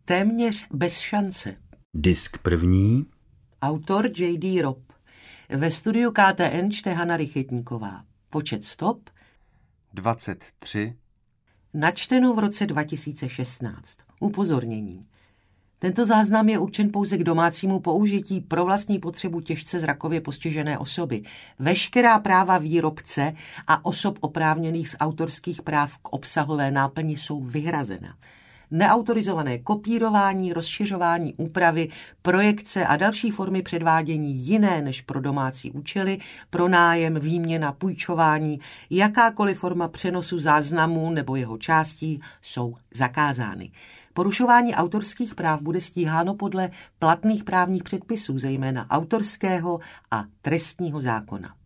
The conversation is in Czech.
Téměř bez šance. Disk první. Autor J.D. Robb. Ve studiu KTN čte Hana Rychetníková. Počet stop 23. Načteno v roce 2016. Upozornění. Tento záznam je určen pouze k domácímu použití pro vlastní potřebu těžce zrakově postižené osoby. Veškerá práva výrobce a osob oprávněných z autorských práv k obsahové náplni jsou vyhrazena. Neautorizované kopírování, rozšiřování úpravy, projekce a další formy předvádění jiné než pro domácí účely, pronájem, výměna, půjčování, jakákoliv forma přenosu záznamu nebo jeho částí jsou zakázány. Porušování autorských práv bude stíháno podle platných právních předpisů, zejména autorského a trestního zákona.